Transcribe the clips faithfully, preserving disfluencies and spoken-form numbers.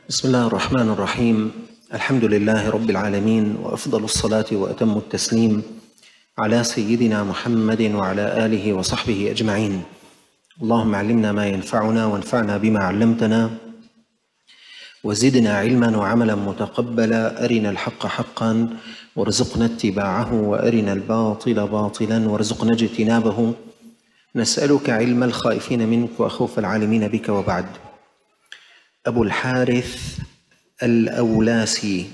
بسم الله الرحمن الرحيم. الحمد لله رب العالمين، وأفضل الصلاة وأتم التسليم على سيدنا محمد وعلى آله وصحبه أجمعين. اللهم علمنا ما ينفعنا وانفعنا بما علمتنا وزدنا علما وعملا متقبلا. أرنا الحق حقا وارزقنا اتباعه، وأرنا الباطل باطلا وارزقنا اجتنابه. نسألك علم الخائفين منك وخوف العالمين بك. وبعد. أبو الحارث الأولاسي.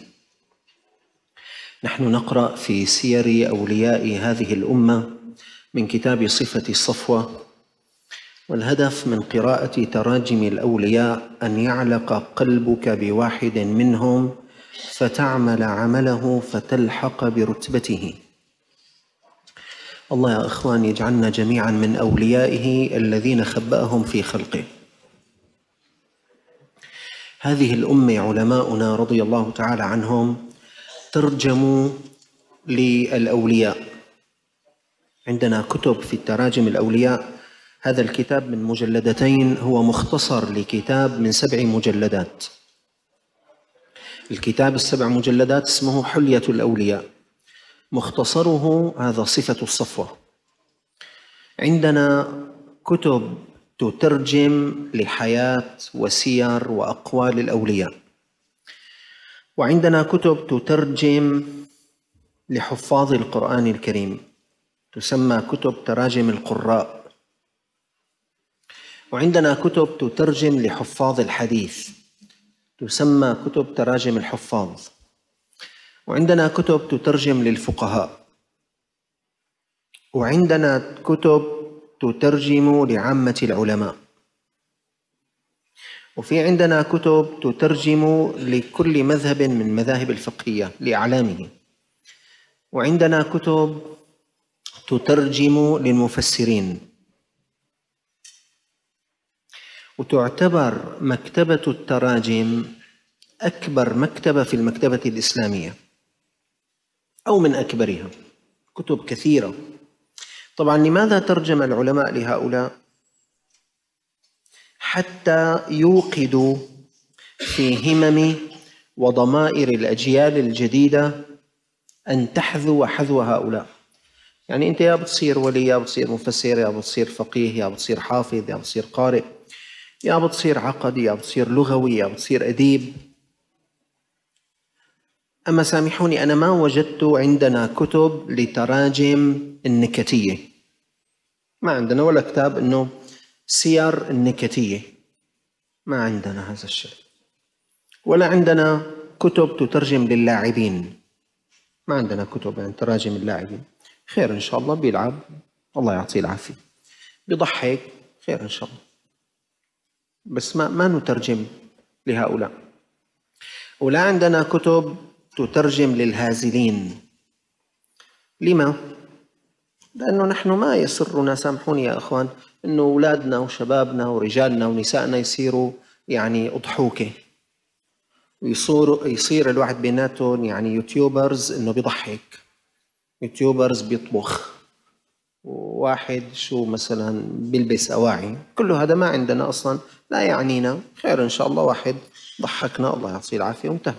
نحن نقرأ في سير أولياء هذه الأمة من كتاب صفة الصفوة، والهدف من قراءة تراجم الأولياء أن يعلق قلبك بواحد منهم فتعمل عمله فتلحق برتبته. الله يا إخوان يجعلنا جميعا من أوليائه الذين خبأهم في خلقه. هذه الأمة علماؤنا رضي الله تعالى عنهم ترجموا للأولياء. عندنا كتب في التراجم الأولياء. هذا الكتاب من مجلدتين، هو مختصر لكتاب من سبع مجلدات. الكتاب السبع مجلدات اسمه حلية الأولياء، مختصره هذا صفة الصفوة. عندنا كتب تترجم لحياة وسير وأقوال الأولياء، وعندنا كتب تترجم لحفاظ القرآن الكريم، تسمى كتب تراجم القراء. وعندنا كتب تترجم لحفاظ الحديث، تسمى كتب تراجم الحفاظ. وعندنا كتب تترجم للفقهاء. وعندنا كتب تترجم لعامة العلماء. وفي عندنا كتب تترجم لكل مذهب من مذاهب الفقهية لأعلامه. وعندنا كتب تترجم للمفسرين. وتعتبر مكتبة التراجم أكبر مكتبة في المكتبة الإسلامية أو من أكبرها، كتب كثيرة. طبعا لماذا ترجم العلماء لهؤلاء؟ حتى يوقدوا في همم وضمائر الأجيال الجديدة أن تحذو حذو هؤلاء. يعني أنت يا بتصير ولي، يا بتصير مفسر، يا بتصير فقيه، يا بتصير حافظ، يا بتصير قارئ، يا بتصير عقدي، يا بتصير لغوي، يا بتصير أديب. أما سامحوني، أنا ما وجدت عندنا كتب لتراجم النكتية. ما عندنا ولا كتاب إنه سير النكتية، ما عندنا هذا الشيء. ولا عندنا كتب تترجم للاعبين، ما عندنا كتب عن تراجم اللاعبين. خير إن شاء الله، بيلعب الله يعطيه العافية، بيضحك، خير إن شاء الله، بس ما ما نترجم لهؤلاء. ولا عندنا كتب تترجم للهازلين. لما؟ لأنه نحن ما يسرنا، سامحوني يا أخوان، إنه أولادنا وشبابنا ورجالنا ونسائنا يصيروا يعني أضحوكة، ويصير يصير الواحد بيناتهم يعني يوتيوبرز، إنه بيضحك، يوتيوبرز بيطبخ، وواحد شو مثلا بيلبس أواعي. كل هذا ما عندنا أصلا، لا يعنينا. خير إن شاء الله، واحد ضحكنا الله يعطيه العافية وانتهى.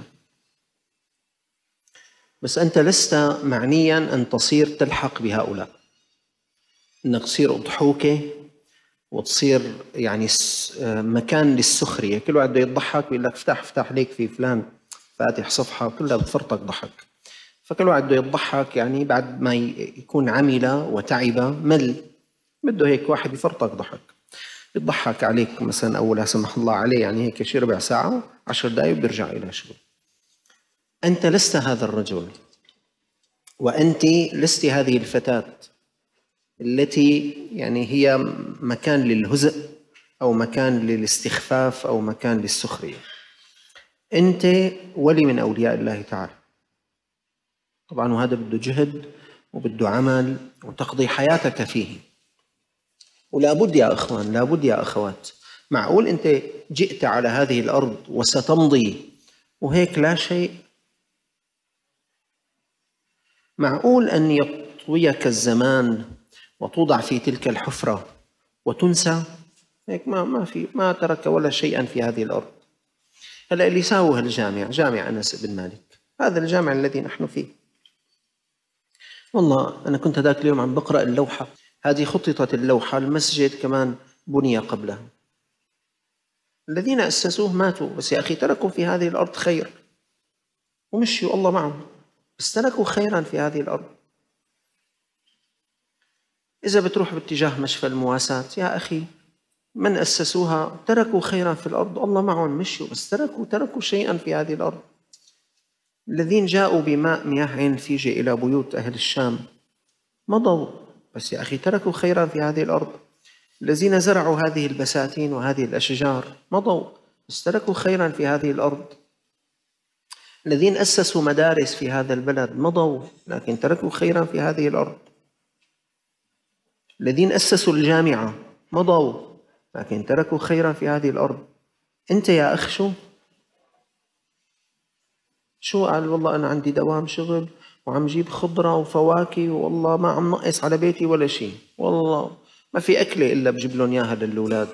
بس أنت لست معنيا أن تصير تلحق بهؤلاء، أنك تصير أضحوكة وتصير يعني مكان للسخرية. كل واحد بده يضحك بيقول لك افتح افتح ليك في فلان فاتح صفحة كلها بتفرطك ضحك. فكل واحد بده يضحك، يعني بعد ما يكون عمل وتعب مل، بده هيك واحد يفرطك ضحك، يضحك عليك مثلا أول لا سمح الله عليه، يعني هيك شي ربع ساعة عشر دقايق وبيرجع إلى شغل. أنت لست هذا الرجل، وأنت لست هذه الفتاة التي يعني هي مكان للهزء أو مكان للاستخفاف أو مكان للسخرية. أنت ولي من أولياء الله تعالى طبعا، وهذا بده جهد وبده عمل وتقضي حياتك فيه. ولا بد يا أخوان، لا بد يا أخوات، معقول أنت جئت على هذه الأرض وستمضي وهيك لا شيء؟ معقول أن يطويك الزمان وتوضع في تلك الحفرة وتنسى؟ هيك ما ما في، ما ترك ولا شيئا في هذه الأرض. هلا اللي ساووا هالجامع جامع أنس بن مالك، هذا الجامع الذي نحن فيه. والله أنا كنت هذاك اليوم عم بقرأ اللوحة، هذه خططت اللوحة، المسجد كمان بني قبلها. الذين أسسوه ماتوا، بس يا أخي تركوا في هذه الأرض خير ومشيوا الله معهم، بس تركوا خيرا في هذه الأرض. إذا بتروح باتجاه مشفى المواساة يا أخي، من أسسوها تركوا خيرا في الأرض الله معهم مشيوا، بس تركوا تركوا شيئا في هذه الأرض. الذين جاءوا بماء مياه عين فيجي إلى بيوت أهل الشام مضوا، بس يا أخي تركوا خيرا في هذه الأرض. الذين زرعوا هذه البساتين وهذه الأشجار مضوا، بس تركوا خيرا في هذه الأرض. الذين أسسوا مدارس في هذا البلد مضوا، لكن تركوا خيرا في هذه الأرض. الذين أسسوا الجامعة مضوا، لكن تركوا خيرا في هذه الأرض. أنت يا أخ شو؟ شو قال؟ والله أنا عندي دوام شغل وعم جيب خضرة وفواكه والله ما عم نقص على بيتي ولا شيء، والله ما في أكلة إلا بجيب لهم إياها للأولاد.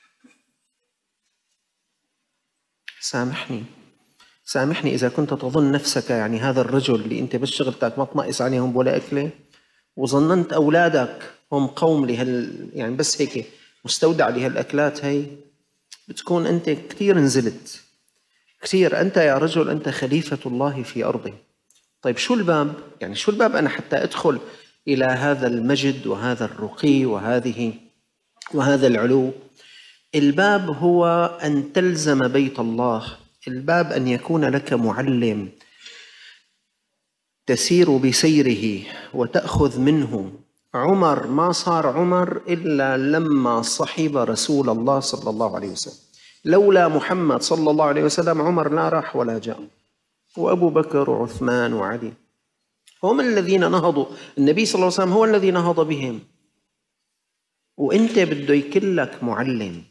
سامحني سامحني إذا كنت تظن نفسك يعني هذا الرجل اللي أنت بس شغلتك ما تنقص عليهم ولا أكلة، وظننت أولادك هم قوم لهال يعني بس هيك مستودع لهالأكلات هي، بتكون أنت كثير نزلت كثير. أنت يا رجل أنت خليفة الله في أرضه. طيب شو الباب؟ يعني شو الباب أنا حتى أدخل إلى هذا المجد وهذا الرقي وهذه وهذا العلو؟ الباب هو أن تلزم بيت الله، الباب أن يكون لك معلم تسير بسيره وتأخذ منه. عمر ما صار عمر إلا لما صحب رسول الله صلى الله عليه وسلم، لولا محمد صلى الله عليه وسلم عمر لا راح ولا جاء، وأبو بكر وعثمان وعلي هم الذين نهضوا، النبي صلى الله عليه وسلم هو الذي نهض بهم. وإنت بده يكلك معلم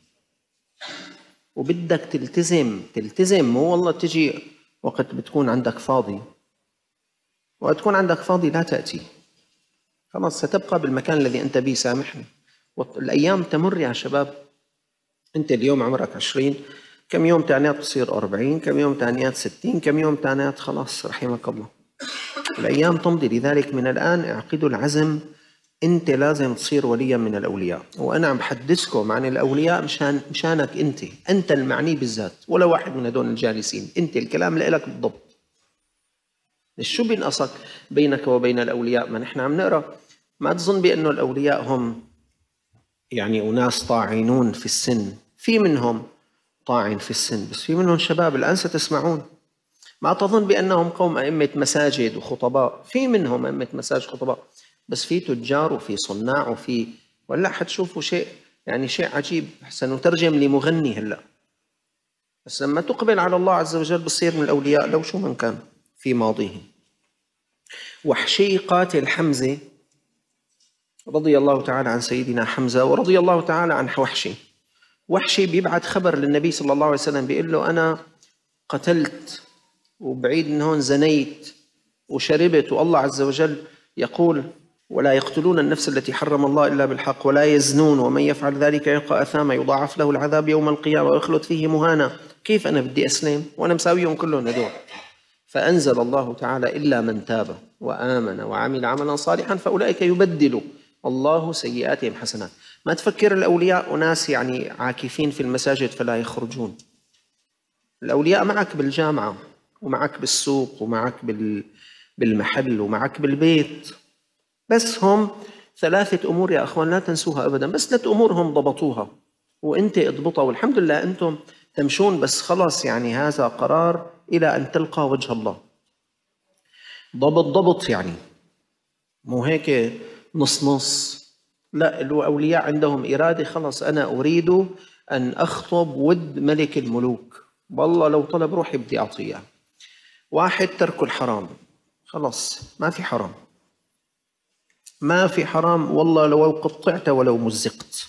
وبدك تلتزم تلتزم، مو والله تجي وقت بتكون عندك فاضي، وقت تكون عندك فاضي لا تأتي، خلاص ستبقى بالمكان الذي أنت به. سامحني، الأيام تمر يا شباب. أنت اليوم عمرك عشرين، كم يوم تانيات تصير أربعين، كم يوم تانيات ستين، كم يوم تانيات خلاص رحمك الله. الأيام تمضي، لذلك من الآن اعقدوا العزم، أنت لازم تصير وليا من الأولياء. وأنا عم بحدثكم عن الأولياء مشان مشانك أنت، أنت المعني بالذات، ولا واحد من هدول الجالسين، أنت الكلام لك بالضبط. شو بينقصك بينك وبين الأولياء؟ ما نحن عم نقرأ، ما تظن بأنه الأولياء هم يعني أناس طاعنون في السن، في منهم طاعن في السن، بس في منهم شباب الآن ستسمعون. ما تظن بأنهم قوم أئمة مساجد وخطباء، في منهم أئمة مساجد وخطباء، بس في تجار وفي صناع وفي، ولا حتشوفوا شيء يعني شيء عجيب. سنترجم لمغني هلأ، بس لما تقبل على الله عز وجل بصير من الأولياء لو شو من كان في ماضيه. وحشي قاتل حمزة رضي الله تعالى عن سيدنا حمزة ورضي الله تعالى عن وحشي. وحشي بيبعث خبر للنبي صلى الله عليه وسلم بيقول له أنا قتلت وبعيد من هون زنيت وشربت، والله عز وجل يقول ولا يقتلون النفس التي حرم الله إلا بالحق ولا يزنون ومن يفعل ذلك يلقى أثاما يضاعف له العذاب يوم القيامة ويخلد فيه مهانا. كيف أنا بدي أسلم وأنا مساويهم كلهم هدول؟ فأنزل الله تعالى إلا من تاب وآمن وعمل عملا صالحا فأولئك يبدل الله سيئاتهم حسنات. ما تفكر الأولياء أناس يعني عاكفين في المساجد فلا يخرجون. الأولياء معك بالجامعة ومعك بالسوق ومعك بالمحل ومعك بالبيت، بس هم ثلاثة أمور يا أخوان لا تنسوها أبدا، بس ثلاثة أمور هم ضبطوها وإنت اضبطها، والحمد لله أنتم تمشون، بس خلاص يعني هذا قرار إلى أن تلقى وجه الله. ضبط ضبط يعني مو هيك نص نص، لا، الأولياء عندهم إرادة، خلاص أنا أريد أن أخطب ود ملك الملوك، والله لو طلب روحي بدي أعطيه. واحد ترك الحرام، خلاص ما في حرام، ما في حرام، والله لو قطعت ولو مزقت.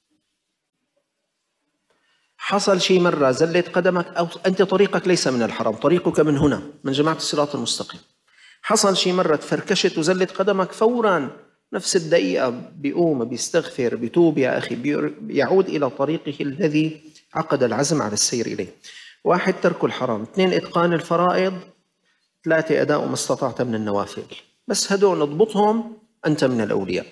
حصل شيء مرة زلت قدمك أو أنت طريقك ليس من الحرام، طريقك من هنا من جماعة الصراط المستقيم. حصل شيء مرة تفركشت وزلت قدمك، فوراً نفس الدقيقة بيقوم بيستغفر بيتوب يا أخي، بيعود إلى طريقه الذي عقد العزم على السير إليه. واحد ترك الحرام، اثنين إتقان الفرائض، ثلاثة أداء ما استطعت من النوافل. بس هدول نضبطهم أنت من الأولياء.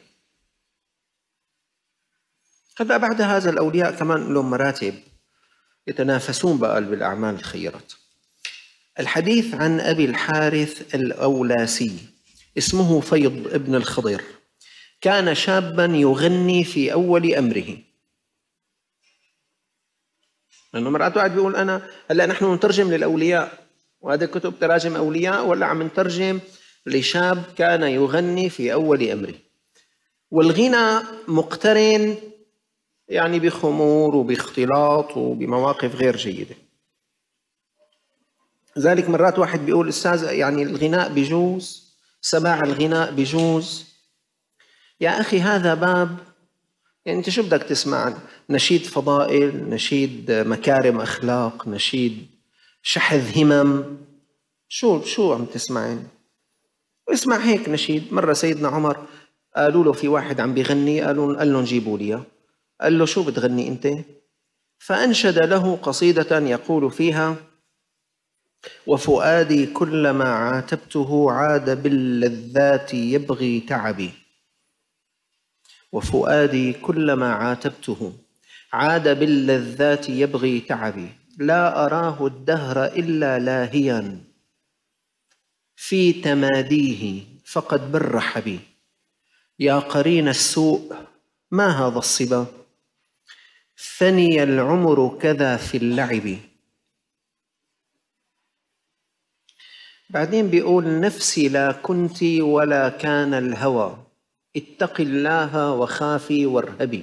هلا بعد هذا الأولياء كمان لهم مراتب يتنافسون بقى بالأعمال الخيرات. الحديث عن أبي الحارث الأولاسي، اسمه فيض ابن الخضر، كان شابا يغني في أول أمره. لأنه مرات واحد بيقول أنا هلا نحن نترجم للأولياء، وهذا كتب تراجم أولياء، ولا عم نترجم لشاب كان يغني في أول أمره. والغنى مقترن يعني بخمور وباختلاط وبمواقف غير جيدة. لذلك مرات واحد بيقول أستاذ يعني الغناء بيجوز، سماع الغناء بيجوز. يا أخي هذا باب، يعني أنت شو بدك تسمع؟ نشيد فضائل، نشيد مكارم أخلاق، نشيد شحذ همم، شو شو عم تسمعين؟ اسمع هيك نشيد. مرة سيدنا عمر قالوا له في واحد عم بيغني، قالوا قال لهم جيبوا لي. قال له شو بتغني أنت؟ فأنشد له قصيدة يقول فيها: وفؤادي كلما عاتبته عاد باللذات يبغي تعبي. وفؤادي كلما عاتبته عاد باللذات يبغي تعبي، لا أراه الدهر إلا لاهيا في تماديه فقد برح بي. يا قرين السوء ما هذا الصبا، ثني العمر كذا في اللعب. بعدين بيقول: نفسي لا كنت ولا كان الهوى، اتق الله وخافي وارهبي.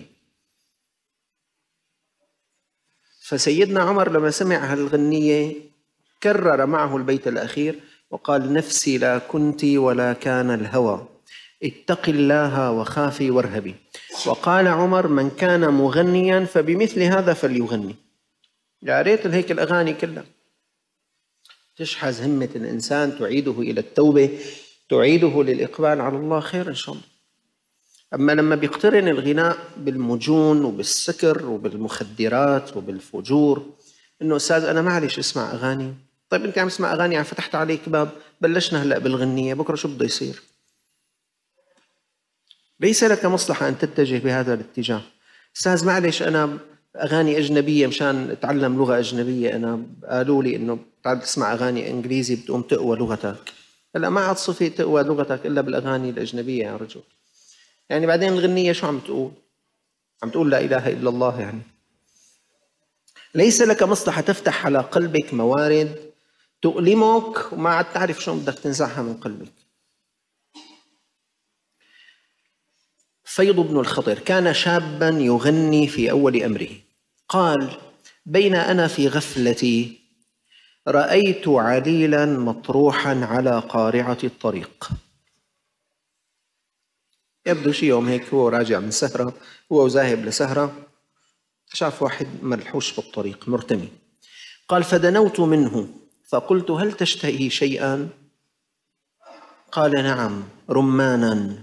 فسيدنا عمر لما سمع هالغنية كرر معه البيت الأخير وقال: نفسي لا كنت ولا كان الهوى، اتق الله وخافي وارهبي. وقال عمر: من كان مغنيا فبمثل هذا فليغني. يا ريت هيك الأغاني كلها تشحذ همة الإنسان، تعيده إلى التوبة، تعيده للإقبال على الله، خير إن شاء الله. أما لما بيقترن الغناء بالمجون وبالسكر وبالمخدرات وبالفجور، إنه أستاذ أنا معلش اسمع أغاني. طيب أنت عم تسمع أغاني، عم فتحت عليك باب، بلشنا هلأ بالغنية، بكرة شو بده يصير؟ ليس لك مصلحة أن تتجه بهذا الاتجاه. أستاذ معلش أنا أغاني أجنبية مشان أتعلم لغة أجنبية، أنا قالوا لي إنه تعال تسمع أغاني إنجليزي بتقوم تقوى لغتك. هلا ما عاد صفي تقوى لغتك إلا بالأغاني الأجنبية يا رجل. يعني بعدين الغنية شو عم تقول؟ عم تقول لا إله إلا الله. يعني ليس لك مصلحة تفتح على قلبك موارد تؤلمك وما عاد تعرف شو بدك تنزعها من قلبك. فيض بن الخضر كان شابا يغني في أول أمره. قال: بين أنا في غفلتي رأيت عليلا مطروحا على قارعة الطريق. يبدو شي يوم هيك هو راجع من سهرة، هو وذاهب لسهرة، شاف واحد ملحوش بالطريق مرتمي. قال: فدنوت منه فقلت: هل تشتهي شيئا؟ قال: نعم، رمانا،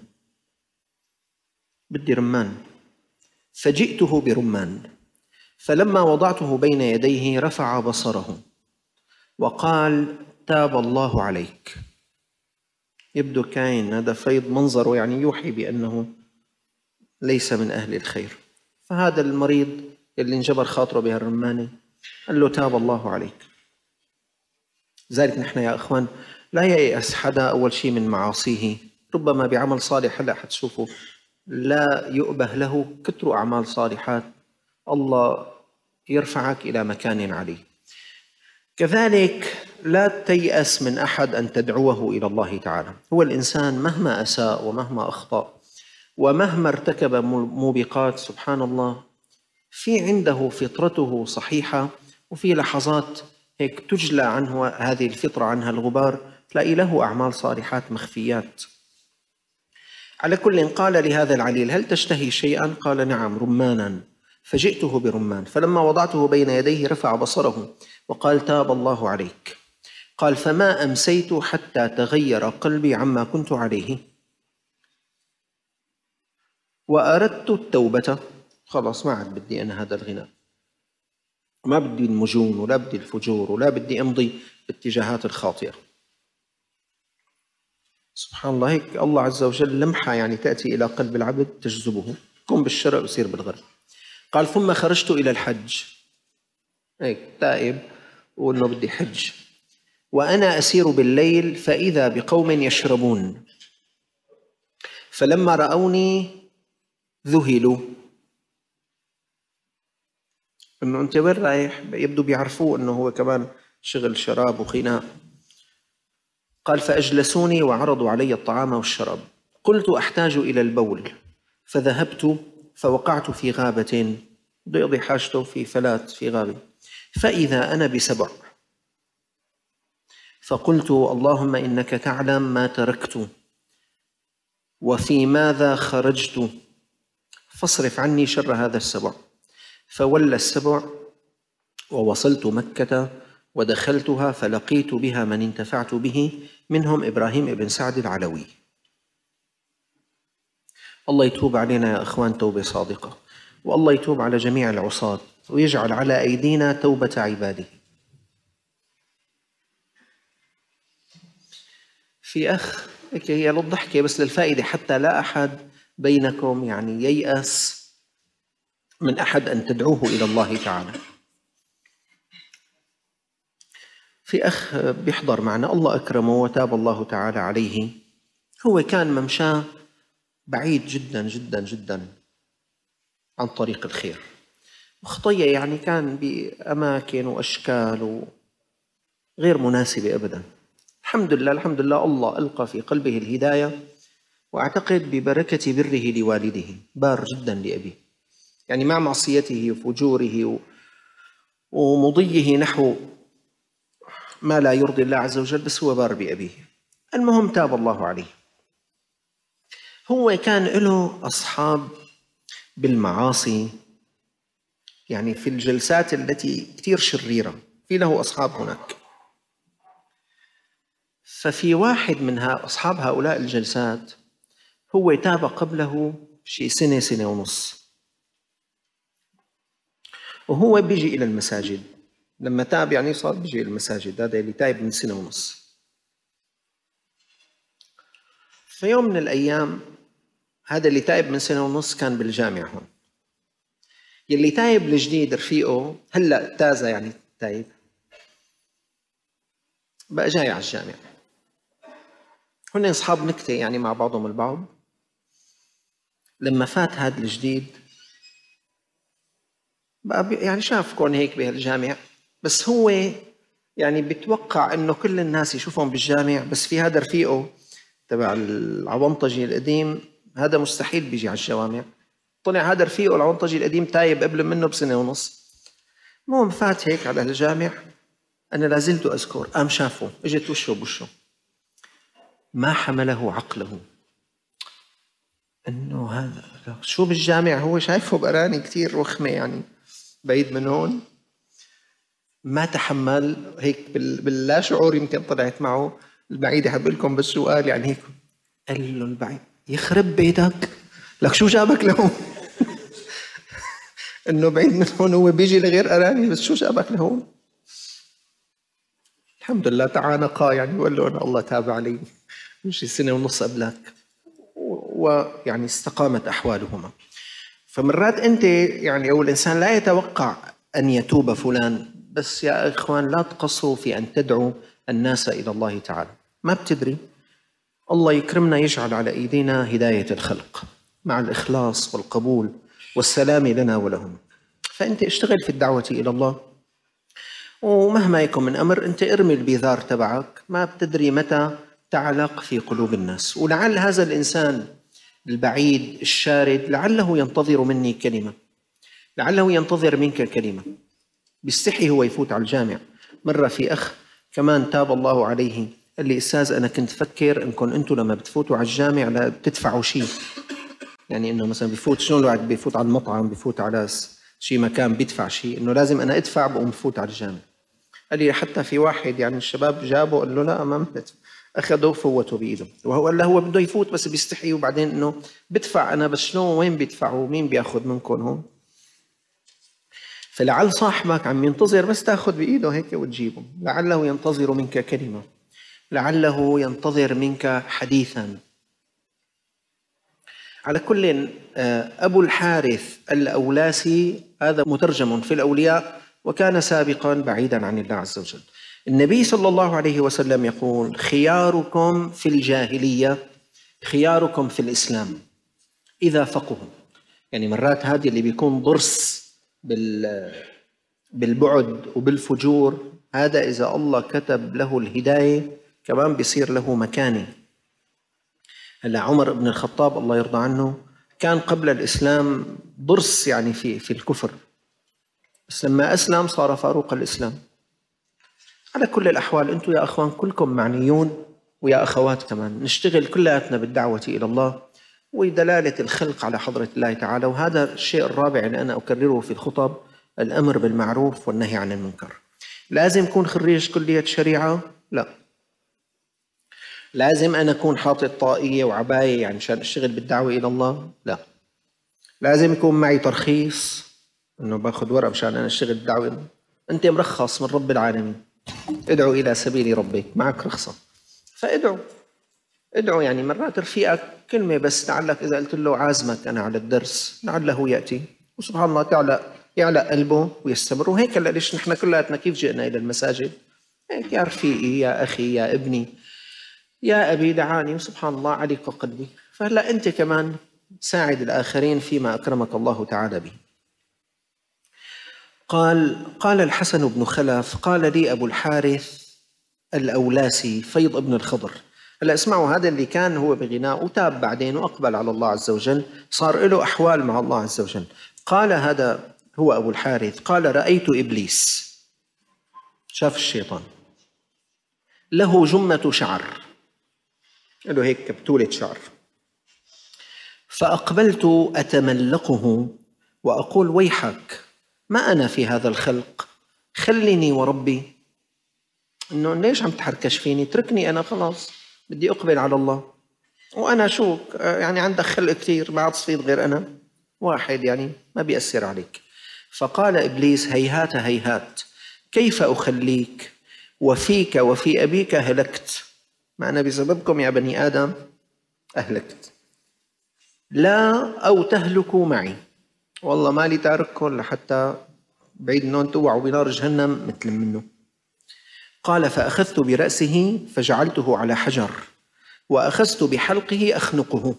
بدي رمان. فجئته برمان، فلما وضعته بين يديه رفع بصره وقال: تاب الله عليك. يبدو كاين هذا فيض منظره يعني يوحي بأنه ليس من أهل الخير. فهذا المريض اللي انجبر خاطره بهالرمانة قال له: تاب الله عليك. لذلك نحن يا أخوان لا ييأس حدا أول شيء من معاصيه، ربما بعمل صالح هلا حتشوفوا لا يؤبه له كثر أعمال صالحات، الله يرفعك إلى مكان عليه. كذلك لا تيأس من أحد أن تدعوه إلى الله تعالى. هو الإنسان مهما أساء ومهما أخطأ ومهما ارتكب موبقات، سبحان الله، في عنده فطرته صحيحة، وفي لحظات هيك تجلى عنه هذه الفطرة عنها الغبار، تلاقي له أعمال صالحات مخفيات. على كل قال لهذا العليل: هل تشتهي شيئا؟ قال: نعم، رمانا. فجئته برمان، فلما وضعته بين يديه رفع بصره وقال: تاب الله عليك. قال: فما أمسيت حتى تغير قلبي عما كنت عليه وأردت التوبة. خلاص ما عاد بدي أنا هذا الغناء. ما بدي المجون ولا بدي الفجور ولا بدي أمضي باتجاهات الخاطئة. سبحان الله، هيك الله عز وجل لمحة يعني تأتي إلى قلب العبد تجذبه، كن بالشرق ويصير بالغرب. قال ثم خرجت إلى الحج، هيك تائب وإنه بدي حج، وأنا أسير بالليل فإذا بقوم يشربون، فلما رأوني ذهلوا. إنه أنت وين رايح؟ يبدو بيعرفوه إنه هو كمان شغل شراب وخناق. قال فأجلسوني وعرضوا علي الطعام والشراب، قلت أحتاج إلى البول، فذهبت فوقعت في غابة، بده يقضي حاجته في فلات في غابة، فإذا أنا بسبع، فقلت اللهم إنك تعلم ما تركت وفي ماذا خرجت، فاصرف عني شر هذا السبع. فولى السبع ووصلت مكة ودخلتها، فلقيت بها من انتفعت به، منهم إبراهيم بن سعد العلوي. الله يتوب علينا يا أخوان توبة صادقة، والله يتوب على جميع العصاة ويجعل على أيدينا توبة عباده. في أخ هيك هي للضحكة بس للفائدة، حتى لا أحد بينكم يعني ييأس من أحد أن تدعوه إلى الله تعالى. في أخ بيحضر معنا الله أكرمه وتاب الله تعالى عليه، هو كان ممشاه بعيد جدا جدا جدا عن طريق الخير، خطية يعني كان بأماكن وأشكال غير مناسبة أبدا. الحمد لله الحمد لله الله ألقى في قلبه الهداية، وأعتقد ببركة بره لوالده، بار جدا لأبيه، يعني مع معصيته وفجوره ومضيه نحو ما لا يرضي الله عز وجل، بس هو بار بأبيه. المهم تاب الله عليه. هو كان له أصحاب بالمعاصي، يعني في الجلسات التي كثير شريرة، في له أصحاب هناك. ففي واحد من أصحاب هؤلاء الجلسات هو تاب قبله شيء سنة سنة ونص، وهو بيجي إلى المساجد. لما تاب يعني صار بيجي إلى المساجد، هذا اللي تايب من سنة ونص. في يوم من الأيام هذا اللي تايب من سنة ونص كان بالجامعة هون، يلي تايب الجديد رفيقه هلأ تازة يعني تايب، بقى جاي على الجامعة. هن أصحاب نكتة يعني مع بعضهم البعض. لما فات هذا الجديد بقى يعني شاف كون هيك بهالجامع، بس هو يعني بيتوقع إنه كل الناس يشوفهم بالجامع، بس في هذا رفيقه تبع العونطجي القديم هذا مستحيل بيجي على الجوامع. طلع هذا رفيقه العونطجي القديم تايب قبل منه بسنة ونص. المهم فات هيك على الجامع، أنا لازلت أذكر، قام شافه اجت وشه بوشه، ما حمله عقله إنه هذا شو بالجامع، هو شايفه بقراني كتير وخمة يعني بعيد من هون. ما تحمل هيك باللا شعور، يمكن طلعت معه البعيد أحب لكم بس شو قال يعني هيك، قال له البعيد يخرب بيتك لك شو جابك لهون إنه بعيد من هون هو بيجي لغير قراني، بس شو جابك لهون. الحمد لله تعانقا يعني، وقال له أنا الله تاب علي مش سنة ونص قبلك، ويعني استقامت أحوالهما. فمرات أنت يعني أو الإنسان لا يتوقع أن يتوب فلان، بس يا إخوان لا تقصروا في أن تدعوا الناس إلى الله تعالى، ما بتدري الله يكرمنا يجعل على أيدينا هداية الخلق مع الإخلاص والقبول والسلام لنا ولهم. فأنت اشتغل في الدعوة إلى الله، ومهما يكن من أمر أنت ارمي البذار تبعك، ما بتدري متى تعلق في قلوب الناس. ولعل هذا الإنسان البعيد الشارد لعله ينتظر مني كلمة، لعله ينتظر منك كلمة. بيستحي هو يفوت على الجامع. مرة في أخ كمان تاب الله عليه قال لي أستاذ أنا كنت فكر إنكم أنتم لما بتفوتوا على الجامع لا بتدفعوا شيء، يعني إنه مثلا بيفوت شلون الواحد بيفوت على المطعم بيفوت على شيء مكان بيدفع شيء، إنه لازم أنا أدفع بقوم بفوت على الجامع. قال لي حتى في واحد يعني الشباب جابوا قال له لا ما بدفع، أخذوا فوتوا بإيده، وهو قال له هو بده يفوت بس بيستحي، وبعدين إنه بدفع أنا بس شلون وين بيدفعوا مين بياخذ منكم هون. فلعل صاحبك عم ينتظر بس تاخذ بإيده هيك وتجيبه، لعله ينتظر منك كلمة، لعله ينتظر منك حديثا. على كل، أبو الحارث الأولاسي هذا مترجم في الأولياء، وكان سابقا بعيدا عن الله عز وجل. النبي صلى الله عليه وسلم يقول: خياركم في الجاهلية خياركم في الإسلام إذا فقهوا. يعني مرات هذه اللي بيكون ضرس بالبعد وبالفجور، هذا إذا الله كتب له الهداية كمان بيصير له مكانة. هلا عمر بن الخطاب الله يرضى عنه كان قبل الإسلام ضرس يعني في في الكفر، بس لما أسلم صار فاروق الإسلام. على كل الأحوال أنتم يا أخوان كلكم معنيون، ويا أخوات كمان، نشتغل كلياتنا بالدعوة إلى الله ودلالة الخلق على حضرة الله تعالى. وهذا الشيء الرابع اللي أنا أكرره في الخطب: الأمر بالمعروف والنهي عن المنكر. لازم أكون خريج كلية شريعة؟ لا. لازم أنا أكون حاطط طاقية وعباية يعني عشان أشتغل بالدعوة إلى الله؟ لا. لازم يكون معي ترخيص إنه باخذ ورقة مشان أنا أشتغل بالدعوة إلى الله؟ أنت مرخص من رب العالمين، ادعو إلى سبيل ربك، معك رخصة فادعو. ادعو يعني مرات رفيقك كلمة بس لعلك إذا قلت له عازمك أنا على الدرس لعله يأتي، وسبحان الله تعلق يعلق قلبه ويستمر. وهيك ليش نحن كلياتنا كيف جئنا إلى المساجد؟ هيك: يا رفيقي، يا أخي، يا ابني، يا أبي دعاني، وسبحان الله عليك قلبي. فهلا أنت كمان ساعد الآخرين فيما أكرمك الله تعالى به. قال قال الحسن بن خلف: قال لي أبو الحارث الأولاسي فيض ابن الخضر. هلا اسمعوا، هذا اللي كان هو بغناء وتاب بعدين وأقبل على الله عز وجل، صار له أحوال مع الله عز وجل. قال هذا هو أبو الحارث: قال: رأيت إبليس، شاف الشيطان، له جمة شعر، له هيك كبتولة شعر، فأقبلت أتملقه وأقول: ويحك، ما أنا في هذا الخلق، خلني وربي، إنه ليش عم تحركش فيني؟ تركني أنا، خلاص بدي أقبل على الله. وأنا شو يعني عندك خلق كثير، بعد صفيد غير أنا واحد يعني ما بيأثر عليك. فقال إبليس: هيهات هيهات، كيف أخليك وفيك وفي أبيك هلكت، ما أنا بسببكم يا بني آدم أهلكت، لا أو تهلكوا معي، والله ما لي تارككم لحتى بعيد أنهم توعوا بنار جهنم مثل منه. قال: فأخذت برأسه فجعلته على حجر، وأخذت بحلقه أخنقه.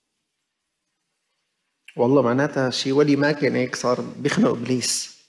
والله معناتها شي ولي ما كان هيك، صار بيخنق إبليس.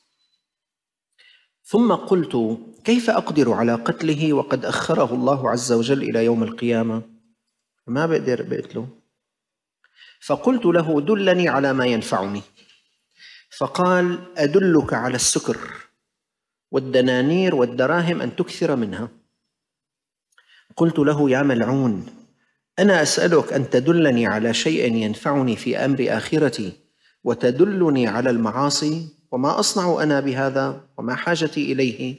ثم قلت: كيف أقدر على قتله وقد أخره الله عز وجل إلى يوم القيامة؟ ما بقدر بقتله. فقلت له: دلني على ما ينفعني. فقال: أدلك على السكر والدنانير والدراهم أن تكثر منها. قلت له: يا ملعون، أنا أسألك أن تدلني على شيء ينفعني في أمر آخرتي وتدلني على المعاصي، وما أصنع أنا بهذا وما حاجتي إليه؟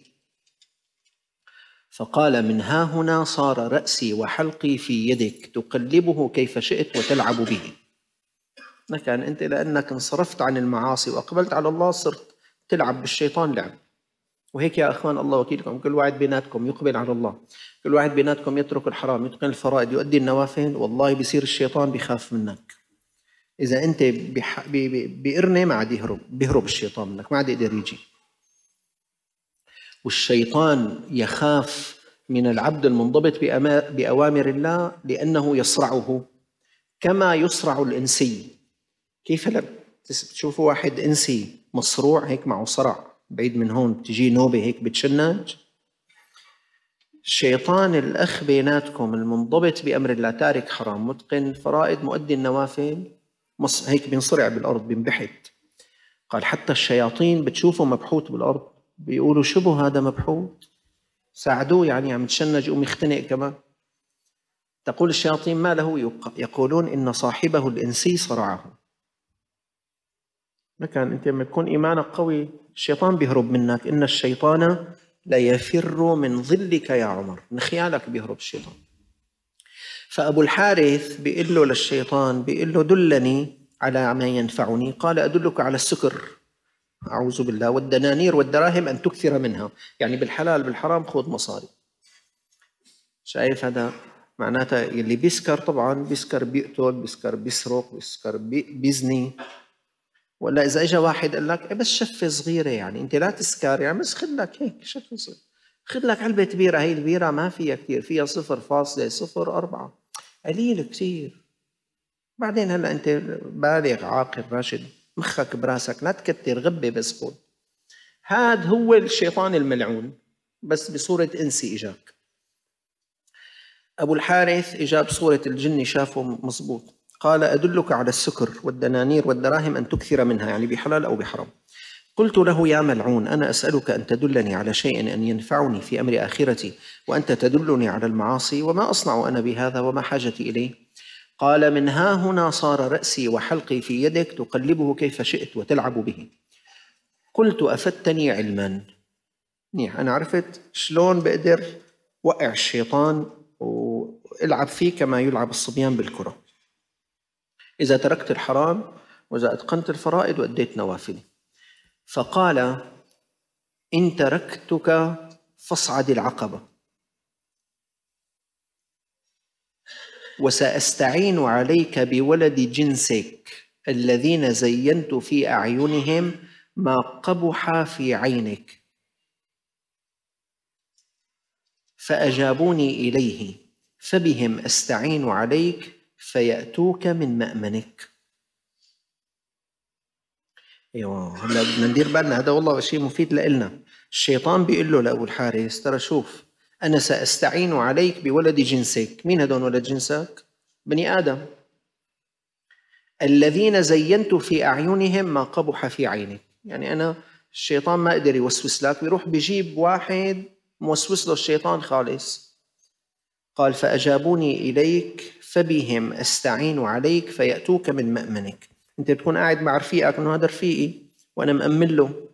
فقال: من ها هنا صار رأسي وحلقي في يدك، تقلبه كيف شئت وتلعب به. لكن أنت لأنك انصرفت عن المعاصي وأقبلت على الله صرت تلعب بالشيطان لعب. وهيك يا أخوان الله وكيلكم، كل واحد بيناتكم يقبل على الله، كل واحد بيناتكم يترك الحرام، يتقن الفرائض، يؤدي النوافل، والله بيصير الشيطان بيخاف منك. إذا أنت بقرنة ما عاد يهرب، بيهرب الشيطان منك، ما عاد يقدر يجي. والشيطان يخاف من العبد المنضبط بأوامر الله لأنه يصرعه كما يصرع الإنسي. كيف لما تشوفوا واحد إنسي مصروع هيك معه صرع بعيد من هون تجي نوبة هيك بتشنج، الشيطان الأخ بيناتكم المنضبط بأمر الله، تارك حرام، متقن فرائض، مؤدي النوافل، هيك بينصرع بالأرض، بينبحت. قال: حتى الشياطين بتشوفه مبحوث بالأرض بيقولوا: شبه هذا مبحوث، ساعدوه يعني عم تشنج يقوم يختنق كمان. تقول الشياطين: ما له؟ يقولون: إن صاحبه الإنسي صرعه. لكن أنت لما يكون إيمانك قوي الشيطان بيهرب منك. إن الشيطان لا يفر من ظلك يا عمر، من خيالك بيهرب الشيطان. فأبو الحارث بيقول له للشيطان، بيقول له: دلني على ما ينفعني. قال: أدلك على السكر أعوذ بالله. والدنانير والدراهم أن تكثر منها، يعني بالحلال بالحرام خذ مصاري. شايف هذا معناتها اللي بيسكر طبعا بيسكر بيقتل، بيسكر بيسرق، بيسكر بي بيزني. ولا إذا إجا واحد قال لك بس شفة صغيرة، يعني أنت لا تسكر، يعني بس خذ لك هيك شفة صغيرة، خذ لك علبة بيرة، هي البيرة ما فيها كثير، فيها صفر فاصلة صفر أربعة، قليل كثير. بعدين هلا أنت بالغ عاقل راشد، مخك براسك، لا تكتر، غبة بس خذ. هذا هو الشيطان الملعون، بس بصورة إنسي إجاك. أبو الحارث إجا بصورة الجن، شافه مزبوط. قال أدلك على السكر والدنانير والدراهم أن تكثر منها، يعني بحلال أو بحرام. قلت له يا ملعون أنا أسألك أن تدلني على شيء أن ينفعني في أمر آخرتي، وأنت تدلني على المعاصي، وما أصنع أنا بهذا وما حاجتي إليه؟ قال من ها هنا صار رأسي وحلقي في يدك تقلبه كيف شئت وتلعب به. قلت أفدتني علما. أنا عرفت شلون بقدر وقع الشيطان والعب فيه كما يلعب الصبيان بالكرة. إذا تركت الحرام وإذا أتقنت الفرائض وأديت نوافل. فقال إن تركتك فاصعد العقبة وسأستعين عليك بولد جنسك الذين زينت في أعينهم ما قبح في عينك. فأجابوني إليه فبهم أستعين عليك فيأتوك من مأمنك. ايوه هلا بدنا ندير بالنا، هذا والله شيء مفيد لإلنا. الشيطان بيقول له لأبو الحارث ترى شوف أنا سأستعين عليك بولد جنسك. مين هدول ولد جنسك؟ بني آدم الذين زينت في أعينهم ما قبح في عينك. يعني أنا الشيطان ما قدر يوسوس لك، بيروح بيجيب واحد موسوس له الشيطان خالص. قال فأجابوني إليك فبهم أستعين عليك فيأتوك من مأمنك. أنت تكون قاعد مع رفيقك إنه هذا رفيقي وأنا مأمن له،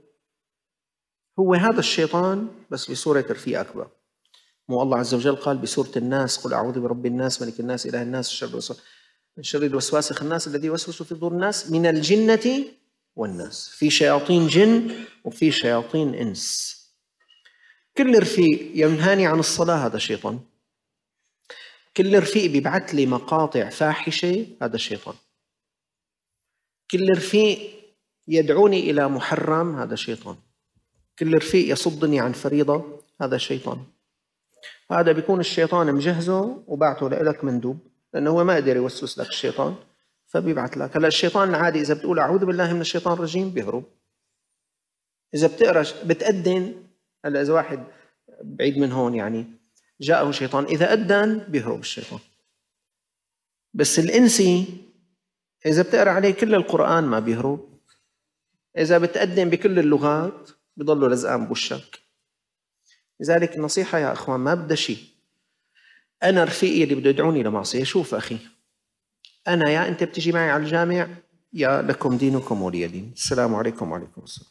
هو هذا الشيطان بس بصورة رفيقك بقى. مو الله عز وجل قال بسورة الناس قل أعوذ برب الناس ملك الناس إله الناس شر من شر الوسواس الخناس الذي يوسوس في صدور الناس من الجنة والناس. في شياطين جن وفي شياطين إنس. كل رفيق ينهاني عن الصلاة هذا شيطان، كل رفيق بيبعث لي مقاطع فاحشة هذا شيطان، كل رفيق يدعوني إلى محرم هذا شيطان، كل رفيق يصدني عن فريضة هذا شيطان. هذا بيكون الشيطان مجهزه وبعته لك مندوب، لأنه هو ما قدر يوسوس لك الشيطان فبيبعث لك. هلا الشيطان العادي إذا بتقول أعوذ بالله من الشيطان الرجيم بيهرب. إذا بتقرأ بتأذن، هلا إذا واحد بعيد من هون يعني جاءه شيطان، إذا أذن بيهرب الشيطان. بس الإنسي إذا بتقرأ عليه كل القرآن ما بيهرب، إذا بتقدم بكل اللغات بضله لزقان بوشك. لذلك النصيحة يا أخوان ما بدها شيء. أنا رفيقي اللي بده يدعوني لمعصية، شوف أخي أنا يا أنت بتجي معي على الجامع يا لكم دينكم ولي دين. السلام عليكم وعليكم السلام.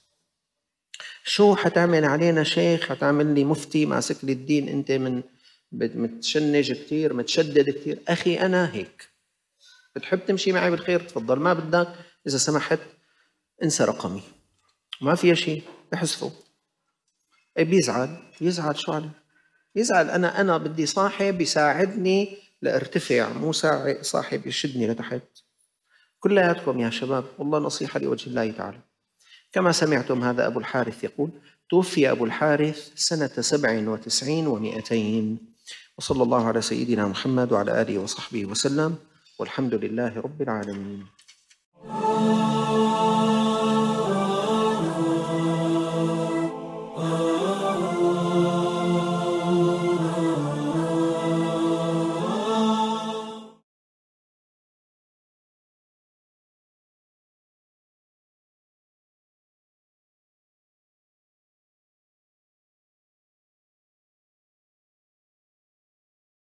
شو حتعمل علينا شيخ، حتعمل لي مفتي ماسك لي الدين، أنت من متشنج كتير متشدد كتير. أخي أنا هيك، بتحب تمشي معي بالخير تفضل، ما بدك إذا سمحت انسى رقمي، ما فيها شيء. بحذفه. بيزعل يزعل شو عليه يزعل. أنا أنا بدي صاحب يساعدني لارتفع، مو صاحب يشدني لتحت. كلياتكم يا شباب والله نصيحة لوجه الله تعالى. كما سمعتم هذا أبو الحارث يقول توفي أبو الحارث سنة سبع وتسعين ومئتين. وصلى الله على سيدنا محمد وعلى آله وصحبه وسلم، والحمد لله رب العالمين.